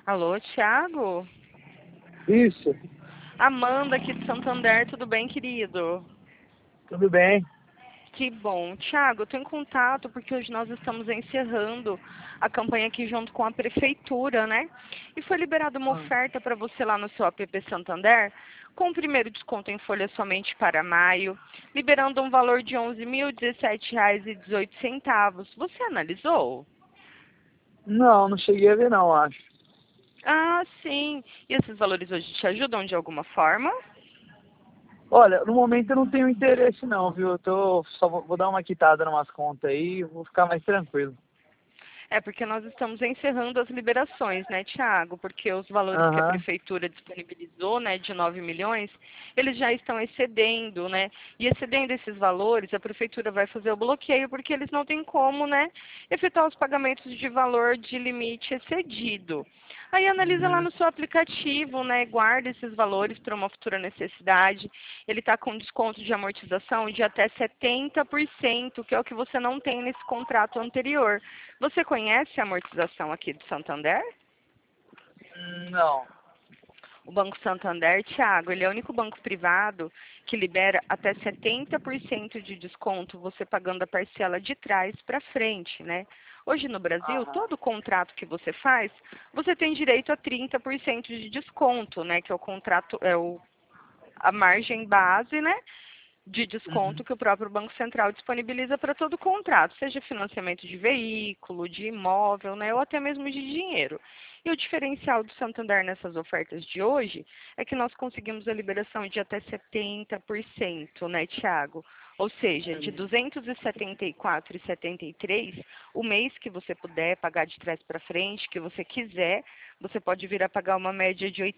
Alô, Thiago? Isso, Amanda aqui de Santander, tudo bem, querido? tudo bem. Que bom. Thiago, eu estou em contato porque hoje nós estamos encerrando a campanha aqui junto com a prefeitura, né? E foi liberada uma Ah, oferta para você lá no seu app Santander, com o primeiro desconto em folha somente para maio, liberando um valor de R$ 11.017,18. Você analisou? não cheguei a ver não, acho. Ah, sim. E esses valores hoje te ajudam de alguma forma? Olha, no momento eu não tenho interesse não, viu? Só vou dar uma quitada em umas contas aí e vou ficar mais tranquilo. É porque nós estamos encerrando as liberações, né, Tiago? Porque os valores que a Aham. prefeitura disponibilizou, né, de 9 milhões, eles já estão excedendo, né? E excedendo esses valores, a prefeitura vai fazer o bloqueio porque eles não têm como, né, efetuar os pagamentos de valor de limite excedido. Aí analisa lá Uhum. no seu aplicativo, né, guarda esses valores para uma futura necessidade. Ele está com desconto de amortização de até 70%, que é o que você não tem nesse contrato anterior. Você conhece a amortização aqui do Santander? Não. O Banco Santander, Thiago, ele é o único banco privado que libera até 70% de desconto, você pagando a parcela de trás para frente, né? Hoje no Brasil, Aham. todo contrato que você faz, você tem direito a 30% de desconto, né? Que é o contrato, a margem base, né? De Uhum. desconto que o próprio Banco Central disponibiliza para todo contrato, seja financiamento de veículo, de imóvel, né, ou até mesmo de dinheiro. E o diferencial do Santander nessas ofertas de hoje é que nós conseguimos a liberação de até 70%, né, Tiago? Ou seja, de R$ Uhum. 274,73, o mês que você puder pagar de trás para frente, que você quiser, você pode vir a pagar uma média de R$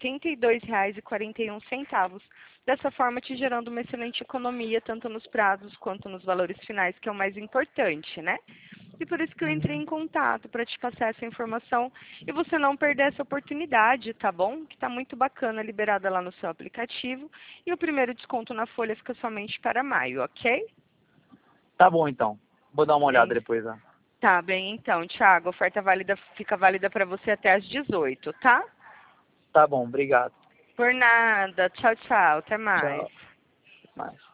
82,41. Dessa forma, te gerando uma excelente economia, tanto nos prazos quanto nos valores finais, que é o mais importante, né? E por isso que eu entrei em Uhum. contato para te passar essa informação e você não perder essa oportunidade, tá bom? Que tá muito bacana, liberada lá no seu aplicativo. E o primeiro desconto na folha fica somente para maio, ok? Tá bom então. Vou dar uma olhada Bem, depois lá. tá bem então, Thiago. A oferta válida, fica válida para você até às 18, tá? Tá bom, obrigado. Por nada. Tchau, tchau. Até mais. Tchau. Até mais.